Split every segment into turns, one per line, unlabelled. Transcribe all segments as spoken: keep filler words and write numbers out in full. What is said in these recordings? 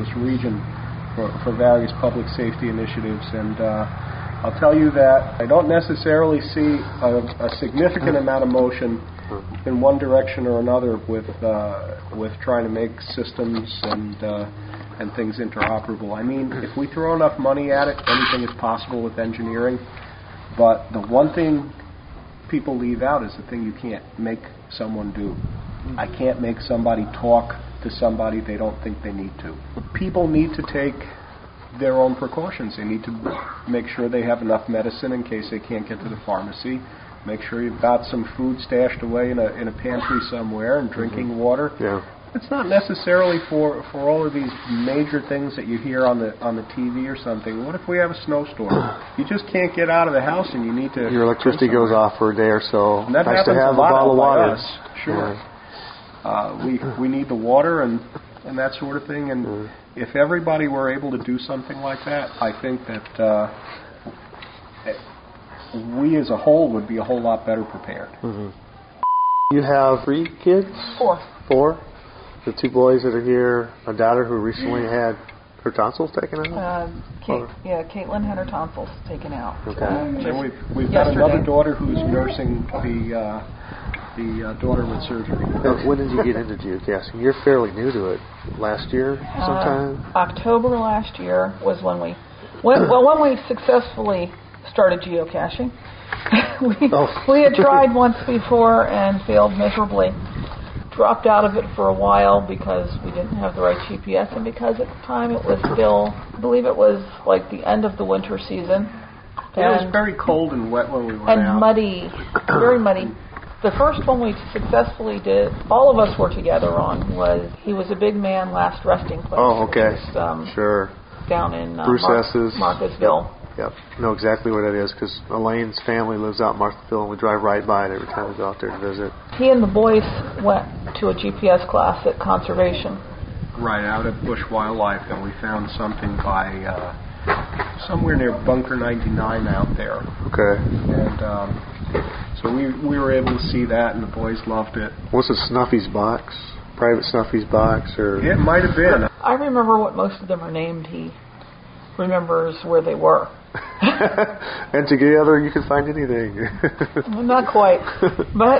this region for, for various public safety initiatives. And uh, I'll tell you that I don't necessarily see a, a significant amount of motion in one direction or another with uh, with trying to make systems and uh, and things interoperable. I mean, if we throw enough money at it, anything is possible with engineering. But the one thing people leave out is the thing you can't make someone do. I can't make somebody talk to somebody they don't think they need to. People need to take their own precautions. They need to make sure they have enough medicine in case they can't get to the pharmacy. Make sure you've got some food stashed away in a in a pantry somewhere and drinking mm-hmm. water.
Yeah.
It's not necessarily for, for all of these major things that you hear on the on the T V or something. What if we have a snowstorm? You just can't get out of the house and you need to...
Your electricity goes off for a day or so.
And that
nice
happens
to have
a lot
a bottle of water.
Us. Sure. Yeah. Uh, we we need the water and, and that sort of thing. And mm. if everybody were able to do something like that, I think that uh, we as a whole would be a whole lot better prepared.
Mm-hmm. You have three kids?
Four.
Four? The two boys that are here, a daughter who recently had her tonsils taken out?
Uh, Kate, yeah, Caitlin had her tonsils taken out.
Okay.
Um, and we've, we've got another daughter who's nursing the uh, the uh, daughter with surgery.
Now, when did you get into geocaching? You're fairly new to it. Last year sometime?
Uh, October last year was when we, when, well, when we successfully started geocaching. we,
oh.
we had tried once before and failed miserably. Dropped out of it for a while because we didn't have the right G P S and because at the time it was still, I believe it was like the end of the winter season.
Yeah, it was very cold and wet when we went
and
out.
And muddy, very muddy. The first one we successfully did, all of us were together on, was he was a big man last resting place.
Oh, okay.
Was, um,
sure.
Down in uh,
Bruce
Mar-
S's.
Marcusville.
Yep. Know exactly where that is because Elaine's family lives out in Marthasville and we drive right by it every time we go out there to visit.
He and the boys went to a G P S class at Conservation.
Right, out at Bush Wildlife, and we found something by uh, somewhere near Bunker ninety-nine out there.
Okay.
And um, so we we were able to see that, and the boys loved it.
What's a Snuffy's box? Private Snuffy's box? Or
it might have been.
I remember what most of them are named. He remembers where they were.
And together you can find anything.
Well, not quite, but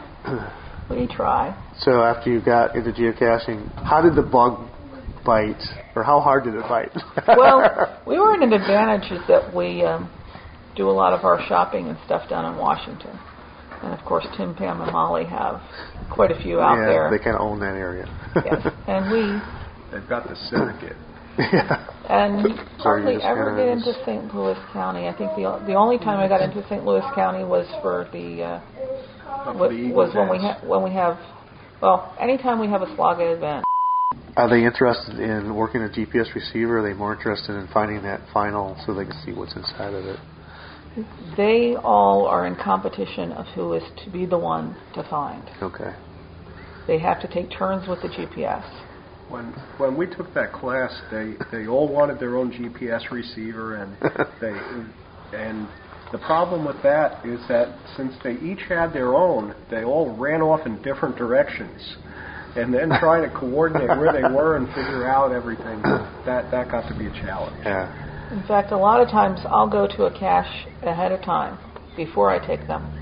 we try.
So after you got into geocaching, how did the bug bite, or how hard did it bite?
Well, we were in an advantage is that we um, do a lot of our shopping and stuff down in Washington. And, of course, Tim, Pam, and Molly have quite a few out
yeah,
there.
Yeah, they kind of own that area.
Yes, and we...
They've got the syndicate.
Yeah.
And hardly ever get
is.
into Saint Louis County. I think the the only time I got into Saint Louis County was for the uh,
for the
was when
dance.
we ha- when we have well anytime we have a Slaga event.
Are they interested in working a G P S receiver? Or are they more interested in finding that final so they can see what's inside of it?
They all are in competition of who is to be the one to find.
Okay.
They have to take turns with the G P S.
When when we took that class, they, they all wanted their own G P S receiver, and they and the problem with that is that since they each had their own, they all ran off in different directions, and then trying to coordinate where they were and figure out everything, that that got to be a challenge.
Yeah.
In fact, a lot of times I'll go to a cache ahead of time before I take them,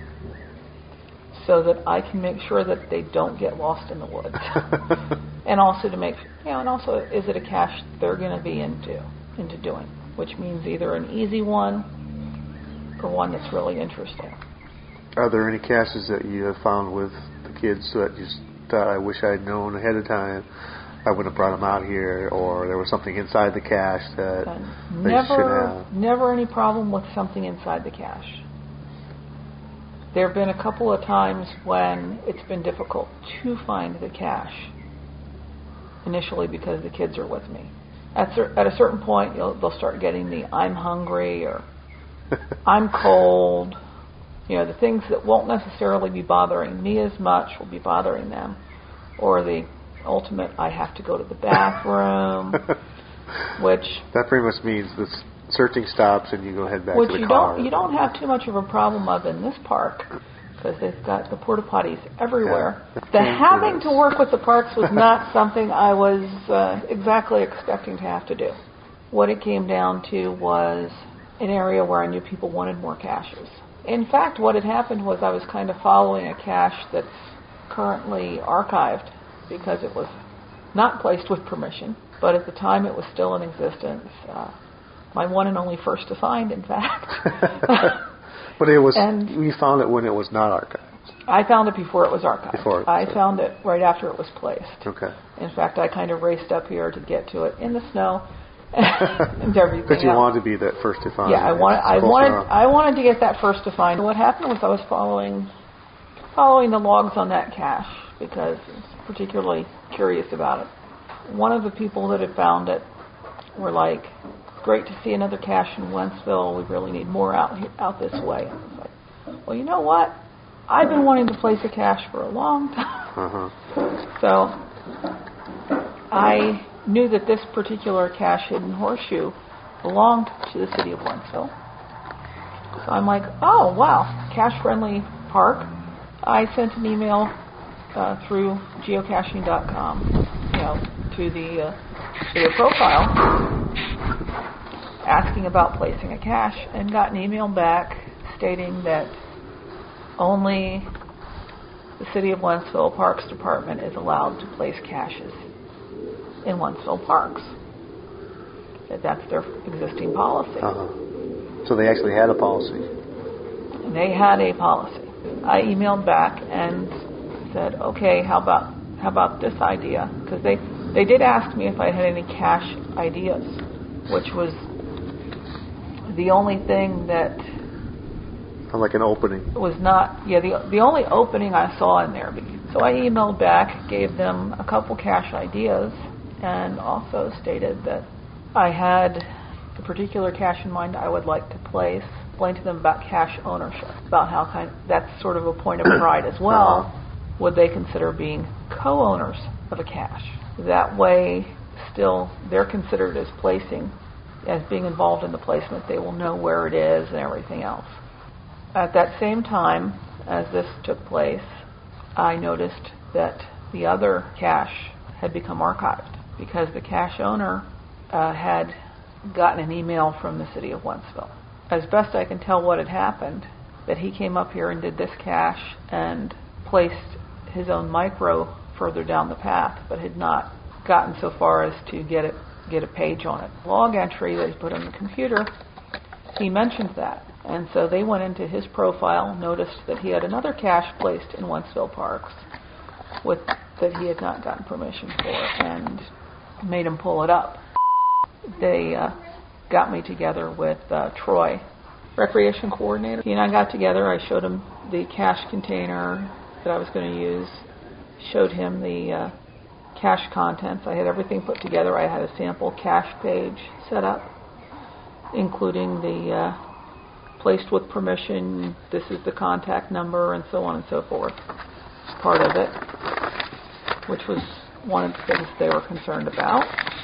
so that I can make sure that they don't get lost in the woods. And also to make, you know, and also is it a cache they're going to be into, into doing, which means either an easy one or one that's really interesting.
Are there any caches that you have found with the kids that you thought, I wish I had known ahead of time, I would have brought them out here, or there was something inside the cache that
and
they
never,
should have?
Never any problem with something inside the cache. There have been a couple of times when it's been difficult to find the cache, initially because the kids are with me. At, cer- at a certain point, you'll, they'll start getting the I'm hungry or I'm cold. You know, the things that won't necessarily be bothering me as much will be bothering them. Or the ultimate, I have to go to the bathroom, which...
That pretty much means the searching stops and you go head back
which
to the
you
car.
Don't, you don't have too much of a problem of in this park because they've got the porta potties everywhere.
Yeah.
The having to work with the parks was not something I was uh, exactly expecting to have to do. What it came down to was an area where I knew people wanted more caches. In fact, what had happened was I was kind of following a cache that's currently archived because it was not placed with permission, but at the time it was still in existence. Uh, my one and only first to find, in fact.
But it was,
and
we found it when it was not archived.
I found it before it was archived.
Before it,
I
so.
found it right after it was placed.
Okay.
In fact, I kind of raced up here to get to it in the snow and everything
But you
else.
wanted to be that first to find.
Yeah, I wanted, I
Closer
wanted,
on.
I wanted to get that first to find. What happened was I was following, following the logs on that cache because I was particularly curious about it. One of the people that had found it were like, "Great to see another cache in Wentzville. We really need more out here, out this way." I was like, "Well, you know what? I've been wanting to place a cache for a long time."
Uh-huh.
So I knew that this particular cache hidden horseshoe belonged to the city of Wentzville. So I'm like, oh, wow, cache-friendly park. I sent an email uh, through geocaching dot com, you know, to the uh, to their profile, asking about placing a cache, and got an email back stating that only the City of Wentzville Parks Department is allowed to place caches in Wentzville parks. That that's their existing policy.
Uh-huh. So they actually had a policy.
They had a policy. I emailed back and said, okay, how about how about this idea? Because they, they did ask me if I had any cache ideas, which was the only thing that
Like an opening.
was not, yeah, the the only opening I saw in there. So I emailed back, gave them a couple cache ideas, and also stated that I had a particular cache in mind I would like to place. Explain to them about cache ownership, about how kind that's sort of a point of pride as well.
Uh-huh.
Would they consider being co-owners of a cache? That way, still, they're considered as placing, as being involved in the placement. They will know where it is and everything else. At that same time as this took place, I noticed that the other cache had become archived because the cache owner uh, had gotten an email from the city of Wentzville. As best I can tell what had happened, that he came up here and did this cache and placed his own micro further down the path, but had not gotten so far as to get it, get a page on it. Log entry that he put on the computer, he mentioned that. And so they went into his profile, noticed that he had another cache placed in Wentzville Parks with that he had not gotten permission for, and made him pull it up. They uh, got me together with uh, Troy, recreation coordinator. He and I got together. I showed him the cache container that I was going to use, showed him the uh, cache contents. I had everything put together. I had a sample cache page set up, including the uh, placed with permission, this is the contact number, and so on and so forth. Part of it, which was one of the things they were concerned about.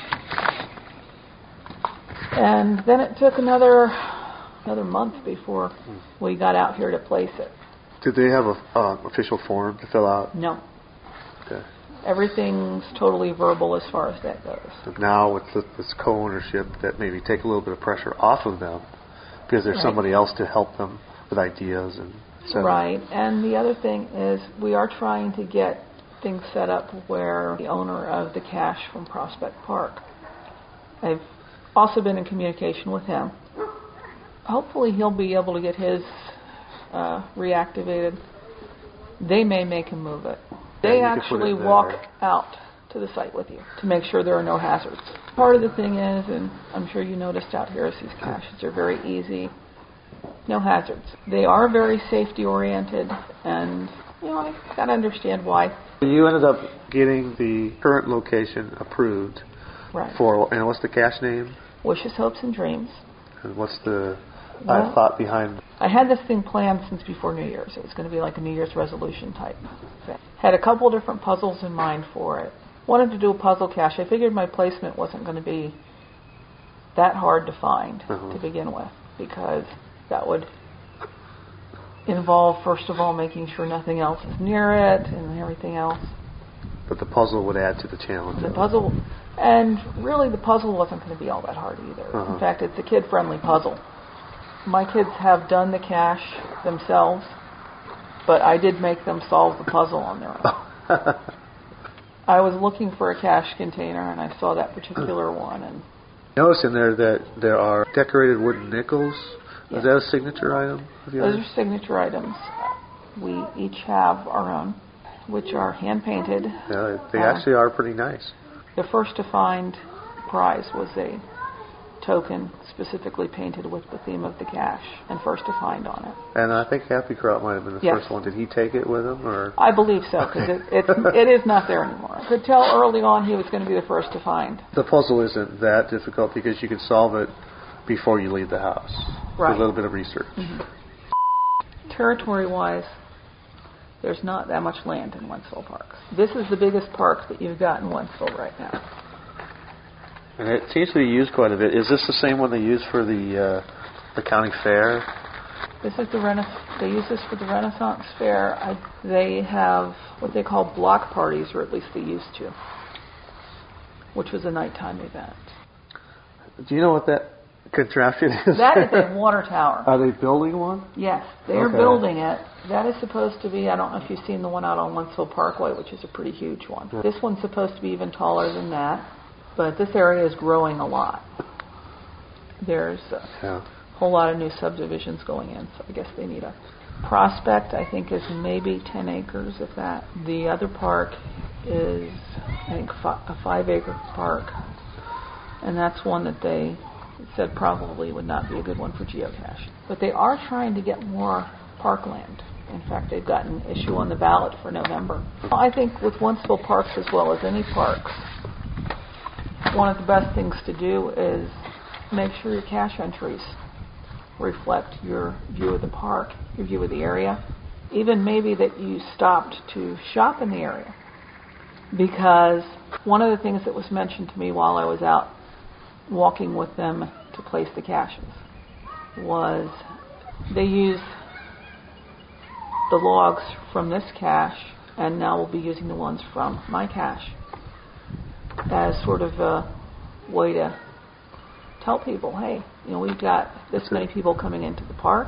And then it took another another month before we got out here to place it.
Did they have a uh, official form to fill out?
No.
Okay.
Everything's totally verbal as far as that goes.
But now with the, this co-ownership, that maybe take a little bit of pressure off of them because there's
Right.
somebody else to help them with ideas and et cetera.
Right. And the other thing is we are trying to get things set up where the owner of the cache from Prospect Park, I've also been in communication with him. Hopefully he'll be able to get his uh, reactivated. They may make him move it. They
Yeah, you can put it
actually
in there.
walk out to the site with you to make sure there are no hazards. Part of the thing is, and I'm sure you noticed out here, is these caches are very easy, no hazards. They are very safety oriented, and you know, I gotta understand why.
You ended up getting the current location approved
Right.
for, and what's the cache name?
Wishes, hopes, and dreams.
And what's the
Well,
uh, thought behind?
I had this thing planned since before New Year's. It was going to be like a New Year's resolution type thing. Had a couple different puzzles in mind for it. Wanted to do a puzzle cache. I figured my placement wasn't going to be that hard to find
Uh-huh.
to begin with, because that would involve, first of all, making sure nothing else is near it and everything else.
But the puzzle would add to the challenge.
The puzzle, and really the puzzle wasn't going to be all that hard either.
Uh-huh.
In fact, it's a kid-friendly puzzle. My kids have done the cache themselves, but I did make them solve the puzzle on their own. I was looking for a cache container, and I saw that particular one. And
notice in there that there are decorated wooden nickels.
Yeah.
Is that a signature item of yours?
Those are signature items. We each have our own, which are hand-painted.
Yeah, they
Uh,
actually are pretty nice.
The first to find prize was a token specifically painted with the theme of the cache and first to find on it.
And I think Happy Kraut might have been the
Yes.
first one. Did he take it with him, or?
I believe so, because it, it's, it is not there anymore. I could tell early on he was going to be the first to find.
The puzzle isn't that difficult because you can solve it before you leave the house.
Right.
A little bit of research.
Mm-hmm. Territory-wise, there's not that much land in Wentzville Park. This is the biggest park that you've got in Wentzville right now.
And it seems to be used quite a bit. Is this the same one they use for the uh, the county fair?
This is the Rena- they use this for the Renaissance Fair. I, they have what they call block parties, or at least they used to, which was a nighttime event.
Do you know what that contraption is?
That is a water tower.
Are they building one?
Yes, they are
Okay.
building it. That is supposed to be, I don't know if you've seen the one out on Wentzville Parkway, which is a pretty huge one.
Yeah.
This one's supposed to be even taller than that, but this area is growing a lot. There's a
Yeah.
whole lot of new subdivisions going in, so I guess they need a prospect, I think, is maybe ten acres, if that. The other park is, I think, fi- a five-acre park, and that's one that they said probably would not be a good one for geocaching. But they are trying to get more parkland. In fact, they've got an issue on the ballot for November. I think with Wentzville Parks as well as any parks, one of the best things to do is make sure your cache entries reflect your view of the park, your view of the area, even maybe that you stopped to shop in the area. Because one of the things that was mentioned to me while I was out walking with them to place the caches was they use the logs from this cache, and now we'll be using the ones from my cache as sort of a way to tell people, hey, you know, we've got this many people coming into the park.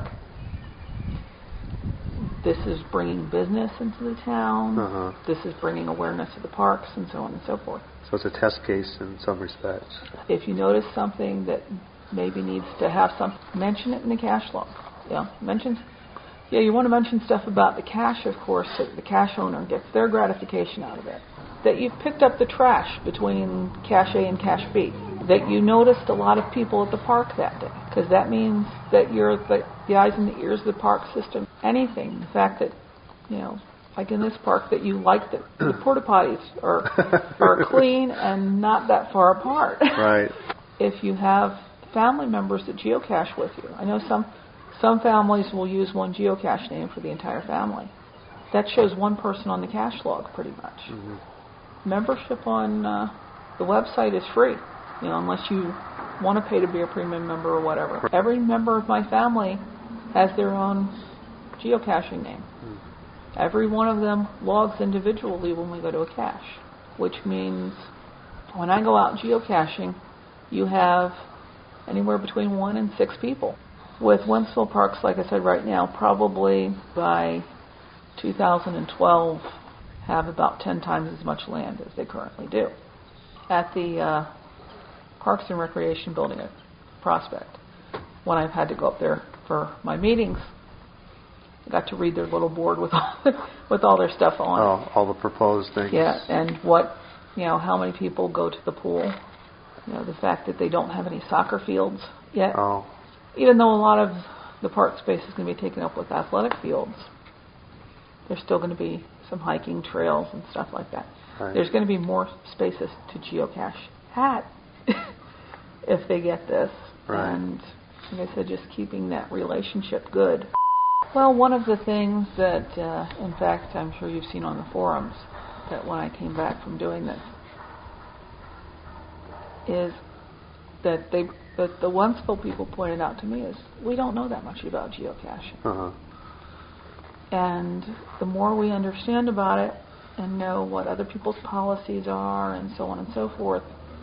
This is bringing business into the town.
Uh-huh.
This is bringing awareness to the parks, and so on and so forth.
So it's a test case in some respects.
If you notice something that maybe needs to have some, mention it in the cache log. Yeah, mention. Yeah, you want to mention stuff about the cache, of course, so that the cache owner gets their gratification out of it. That you've picked up the trash between cache A and cache B. That you noticed a lot of people at the park that day, because that means that you're the, the eyes and the ears of the park system. Anything, the fact that, you know, like in this park, that you like that the porta potties are are clean and not that far apart.
Right.
If you have family members that geocache with you, I know some some families will use one geocache name for the entire family. That shows one person on the cache log, pretty much. Mm-hmm. Membership on uh, the website is free, you know, unless you want to pay to be a premium member or whatever. Every member of my family has their own geocaching name. Mm. Every one of them logs individually when we go to a cache, which means when I go out geocaching, you have anywhere between one and six people. With Wentzville Parks, like I said, right now, probably by two thousand twelve, have about ten times as much land as they currently do. At the uh, Parks and Recreation Building at Prospect, when I've had to go up there for my meetings, I got to read their little board with all, with all their stuff on.
Oh, all the proposed things.
Yeah, and what, you know, how many people go to the pool. You know, the fact that they don't have any soccer fields yet.
Oh.
Even though a lot of the park space is going to be taken up with athletic fields, there's still going to be some hiking trails and stuff like that.
Right.
There's going to be more spaces to geocache at if they get this.
Right.
And like I said, just keeping that relationship good. Well, one of the things that, uh, in fact, I'm sure you've seen on the forums, that when I came back from doing this, is that they that the Wentzville people pointed out to me is we don't know that much about geocaching.
Uh-huh.
And the more we understand about it and know what other people's policies are and so on and so forth,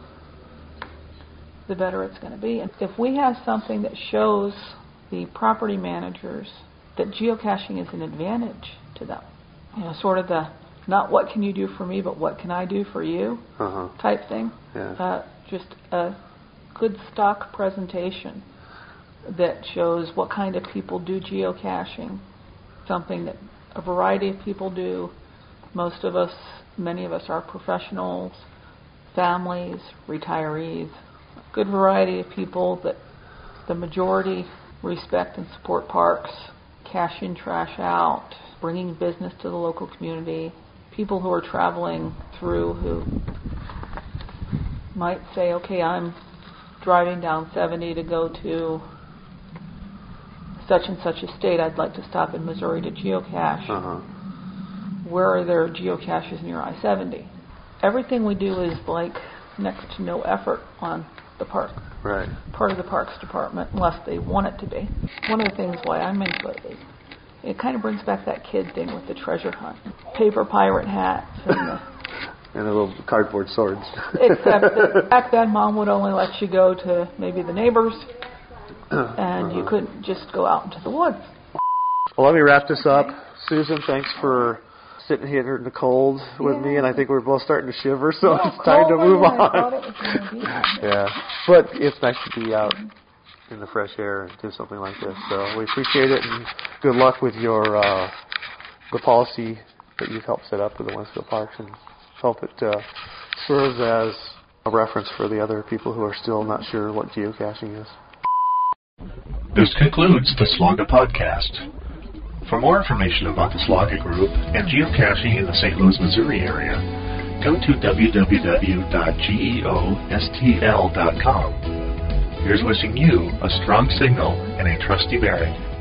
the better it's going to be. And if we have something that shows the property managers that geocaching is an advantage to them, you know, sort of the not what can you do for me, but what can I do for you
uh-huh.
type thing,
yeah.
uh, just a good stock presentation that shows what kind of people do geocaching, something that a variety of people do. Most of us, many of us are professionals, families, retirees, good variety of people that the majority respect and support parks, cash in, trash out, bringing business to the local community, people who are traveling through who might say, okay, I'm driving down seventy to go to such and such a state, I'd like to stop in Missouri to geocache.
Uh-huh.
Where are there geocaches near I seventy? Everything we do is like next to no effort on the park.
Right.
Part of the Parks Department, unless they want it to be. One of the things why I'm into it is it kind of brings back that kid thing with the treasure hunt. Paper pirate hats and the
and the little cardboard swords.
Except that back then Mom would only let you go to maybe the neighbors and
uh-huh.
you couldn't just go out into the woods.
Well, let me wrap this up. Susan, thanks for sitting here in the cold with
yeah.
me, and I think we're both starting to shiver, so
No,
it's time to move
I
on.
thought it was gonna be.
Yeah, but it's nice to be out in the fresh air and do something like this. So we appreciate it, and good luck with your uh, the policy that you've helped set up with the Wentzville Parks, and hope it uh, serves as a reference for the other people who are still not sure what geocaching is.
This concludes the Slaga podcast. For more information about the Slaga Group and geocaching in the Saint Louis, Missouri area, go to w w w dot geostl dot com. Here's wishing you a strong signal and a trusty bearing.